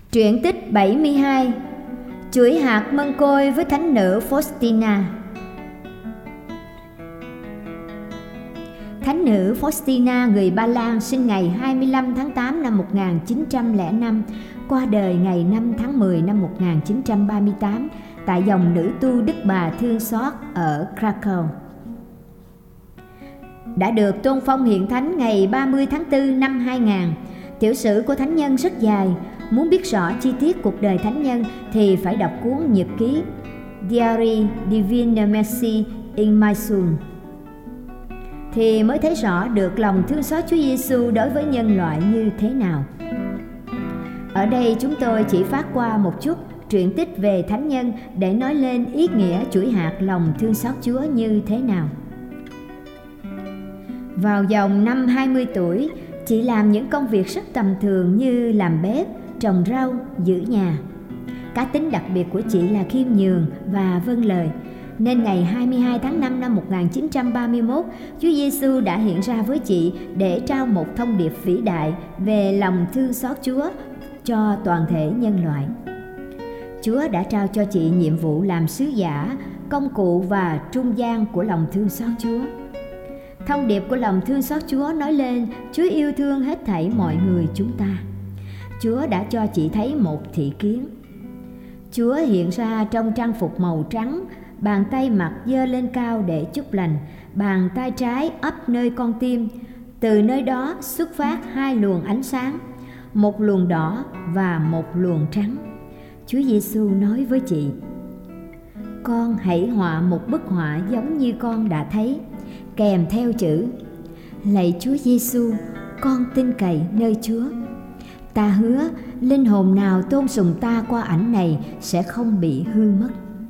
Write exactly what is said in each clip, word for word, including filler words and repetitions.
Truyện tích bảy mươi hai. Chuỗi hạt mân côi với thánh nữ Faustina. Thánh nữ Faustina người Ba Lan sinh ngày hai mươi lăm tháng tám năm một nghìn chín trăm lẻ năm, qua đời ngày năm tháng mười năm một nghìn chín trăm ba mươi tám tại dòng nữ tu Đức Bà Thương Xót ở Krakow. Đã được tôn phong hiện thánh ngày ba mươi tháng tư năm hai nghìn. Tiểu sử của thánh nhân rất dài. Muốn biết rõ chi tiết cuộc đời thánh nhân thì phải đọc cuốn nhật ký Diary Divine Mercy in My Soul thì mới thấy rõ được lòng thương xót Chúa Giêsu đối với nhân loại như thế nào. Ở đây chúng tôi chỉ phát qua một chút truyện tích về thánh nhân để nói lên ý nghĩa chuỗi hạt lòng thương xót Chúa như thế nào. Vào vòng năm hai mươi tuổi, chị làm những công việc rất tầm thường như làm bếp, trồng rau, giữ nhà. Cá tính đặc biệt của chị là khiêm nhường và vâng lời, nên ngày hai mươi hai tháng năm năm một nghìn chín trăm ba mươi mốt, Chúa Giêsu đã hiện ra với chị để trao một thông điệp vĩ đại về lòng thương xót Chúa cho toàn thể nhân loại. Chúa đã trao cho chị nhiệm vụ làm sứ giả, công cụ và trung gian của lòng thương xót Chúa. Thông điệp của lòng thương xót Chúa nói lên Chúa yêu thương hết thảy mọi người chúng ta. Chúa đã cho chị thấy một thị kiến. Chúa hiện ra trong trang phục màu trắng, bàn tay mặt giơ lên cao để chúc lành, bàn tay trái ấp nơi con tim. Từ nơi đó xuất phát hai luồng ánh sáng, một luồng đỏ và một luồng trắng. Chúa Giêsu nói với chị: "Con hãy họa một bức họa giống như con đã thấy, kèm theo chữ: Lạy Chúa Giêsu, con tin cậy nơi Chúa. Ta hứa linh hồn nào tôn sùng ta qua ảnh này sẽ không bị hư mất."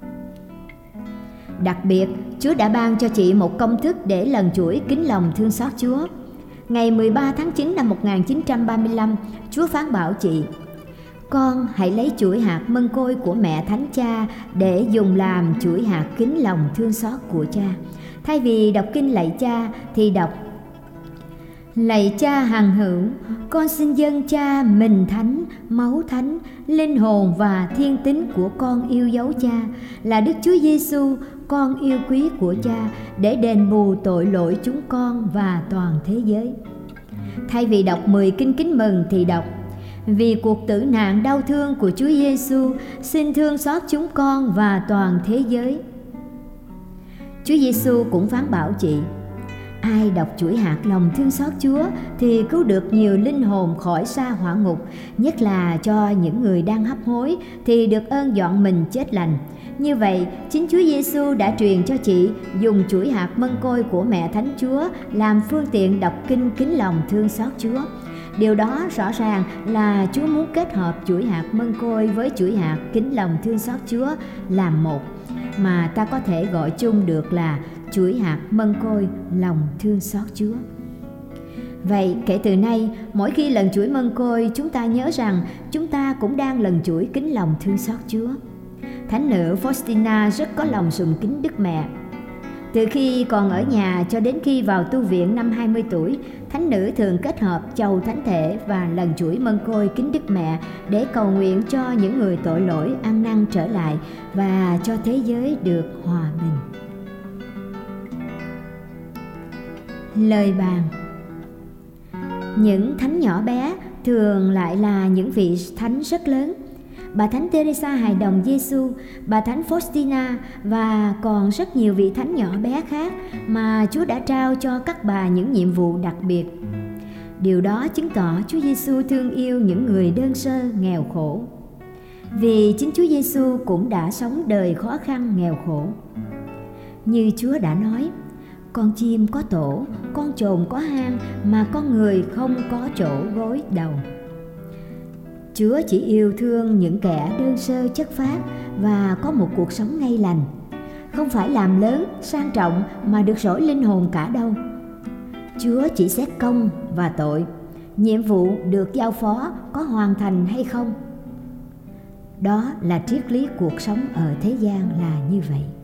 Đặc biệt, Chúa đã ban cho chị một công thức để lần chuỗi kính lòng thương xót Chúa. Ngày mười ba tháng chín năm một nghìn chín trăm ba mươi lăm, Chúa phán bảo chị: "Con hãy lấy chuỗi hạt mân côi của mẹ Thánh Cha để dùng làm chuỗi hạt kính lòng thương xót của Cha. Thay vì đọc kinh lạy Cha thì đọc: Lạy Cha hằng hữu, con xin dâng Cha mình thánh, máu thánh, linh hồn và thiên tính của con yêu dấu Cha là Đức Chúa Giêsu, con yêu quý của Cha, để đền bù tội lỗi chúng con và toàn thế giới." Thay vì đọc mười kinh kính mừng thì đọc: Vì cuộc tử nạn đau thương của Chúa Giêsu, xin thương xót chúng con và toàn thế giới. Chúa Giêsu cũng phán bảo chị: Ai đọc chuỗi hạt lòng thương xót Chúa thì cứu được nhiều linh hồn khỏi xa hỏa ngục, nhất là cho những người đang hấp hối thì được ơn dọn mình chết lành. Như vậy, chính Chúa Giêsu đã truyền cho chị dùng chuỗi hạt mân côi của mẹ Thánh Chúa làm phương tiện đọc kinh kính lòng thương xót Chúa. Điều đó rõ ràng là Chúa muốn kết hợp chuỗi hạt mân côi với chuỗi hạt kính lòng thương xót Chúa làm một, mà ta có thể gọi chung được là chuỗi hạt mân côi lòng thương xót Chúa. Vậy kể từ nay, mỗi khi lần chuỗi mân côi, chúng ta nhớ rằng chúng ta cũng đang lần chuỗi kính lòng thương xót Chúa. Thánh nữ Faustina rất có lòng sùng kính Đức Mẹ. Từ khi còn ở nhà cho đến khi vào tu viện năm hai mươi tuổi, thánh nữ thường kết hợp chầu thánh thể và lần chuỗi mân côi kính Đức Mẹ để cầu nguyện cho những người tội lỗi ăn năn trở lại và cho thế giới được hòa bình. Lời bàn. Những thánh nhỏ bé thường lại là những vị thánh rất lớn. Bà Thánh Teresa hài đồng Giêsu, bà Thánh Faustina và còn rất nhiều vị thánh nhỏ bé khác mà Chúa đã trao cho các bà những nhiệm vụ đặc biệt. Điều đó chứng tỏ Chúa Giêsu thương yêu những người đơn sơ, nghèo khổ. Vì chính Chúa Giêsu cũng đã sống đời khó khăn, nghèo khổ. Như Chúa đã nói: Con chim có tổ, con chồn có hang, mà con người không có chỗ gối đầu. Chúa chỉ yêu thương những kẻ đơn sơ chất phác và có một cuộc sống ngay lành, không phải làm lớn, sang trọng mà được rỗi linh hồn cả đâu. Chúa chỉ xét công và tội, nhiệm vụ được giao phó có hoàn thành hay không. Đó là triết lý cuộc sống ở thế gian là như vậy.